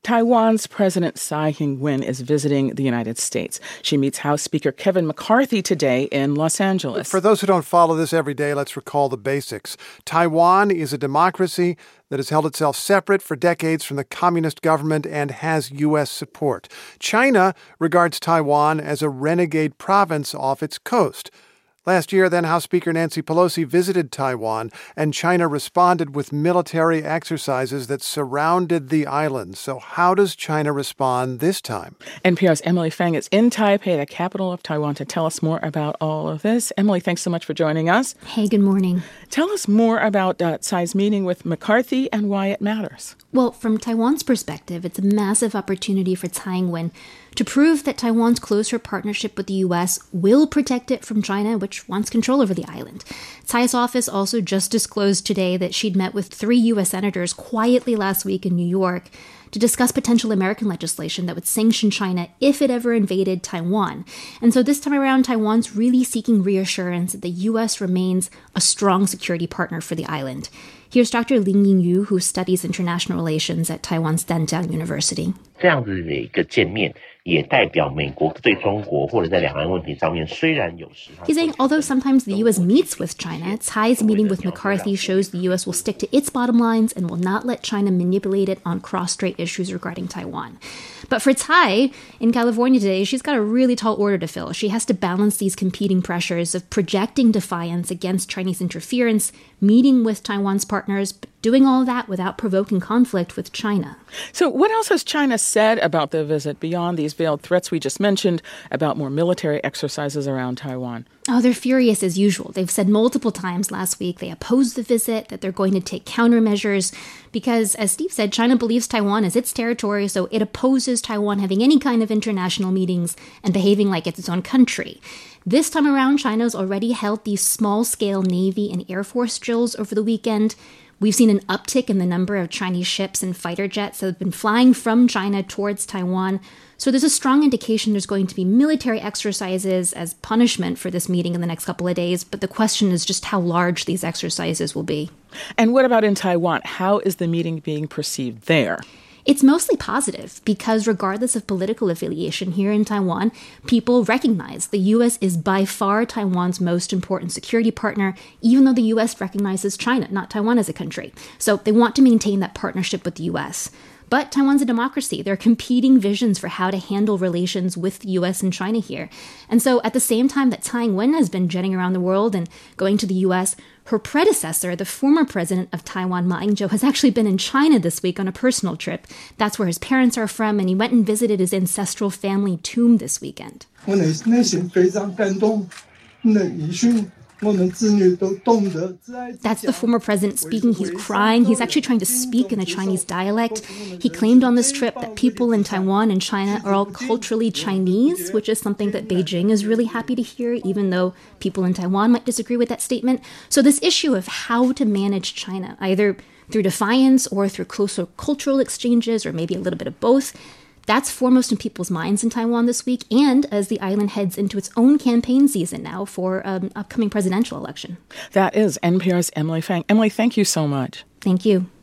Taiwan's President Tsai Ing-wen is visiting the United States. She meets House Speaker Kevin McCarthy today in Los Angeles. For those who don't follow this every day, let's recall the basics. Taiwan is a democracy that has held itself separate for decades from the communist government and has U.S. support. China regards Taiwan as a renegade province off its coast. Last year, then House Speaker Nancy Pelosi visited Taiwan, and China responded with military exercises that surrounded the island. So how does China respond this time? NPR's Emily Feng is in Taipei, the capital of Taiwan, to tell us more about all of this. Emily, thanks so much for joining us. Hey, good morning. Tell us more about Tsai's meeting with McCarthy and why it matters. Well, from Taiwan's perspective, it's a massive opportunity for Tsai Ing-wen to prove that Taiwan's closer partnership with the U.S. will protect it from China, which wants control over the island. Tsai's office also just disclosed today that she'd met with 3 U.S. senators quietly last week in New York to discuss potential American legislation that would sanction China if it ever invaded Taiwan. And so this time around, Taiwan's really seeking reassurance that the U.S. remains a strong security partner for the island. Here's Dr. Lin Yingyu, who studies international relations at Taiwan's Danjiang University. 这样子的一个见面也代表美国对中国或者在两岸问题上面虽然有时 He's saying although sometimes the U.S. meets with China, Tsai's meeting with McCarthy shows the U.S. will stick to its bottom lines and will not let China manipulate it on cross-strait issues regarding Taiwan. But for Tsai, in California today, she's got a really tall order to fill. She has to balance these competing pressures of projecting defiance against Chinese interference, meeting with Taiwan's partners, but doing all that without provoking conflict with China. So what else has China said about the visit beyond these veiled threats we just mentioned about more military exercises around Taiwan? Oh, they're furious as usual. They've said multiple times last week they opposed the visit, that they're going to take countermeasures because, as Steve said, China believes Taiwan is its territory, so it opposes Taiwan having any kind of international meetings and behaving like it's its own country. This time around, China's already held these small-scale Navy and Air Force drills over the weekend. We've seen an uptick in the number of Chinese ships and fighter jets that have been flying from China towards Taiwan. So there's a strong indication there's going to be military exercises as punishment for this meeting in the next couple of days. But the question is just how large these exercises will be. And what about in Taiwan? How is the meeting being perceived there? It's mostly positive because regardless of political affiliation here in Taiwan, people recognize the U.S. is by far Taiwan's most important security partner, even though the U.S. recognizes China, not Taiwan as a country. So they want to maintain that partnership with the U.S. But Taiwan's a democracy. There are competing visions for how to handle relations with the U.S. and China here. And so at the same time that Tsai Ing-wen has been jetting around the world and going to the U.S., her predecessor, the former president of Taiwan, Ma Ying-jeou, has actually been in China this week on a personal trip. That's where his parents are from, and he went and visited his ancestral family tomb this weekend. That's the former president speaking. He's crying. He's actually trying to speak in a Chinese dialect. He claimed on this trip that people in Taiwan and China are all culturally Chinese, which is something that Beijing is really happy to hear, even though people in Taiwan might disagree with that statement. So this issue of how to manage China, either through defiance or through closer cultural exchanges, or maybe a little bit of both, that's foremost in people's minds in Taiwan this week, and as the island heads into its own campaign season now for an upcoming presidential election. That is NPR's Emily Feng. Emily, thank you so much. Thank you.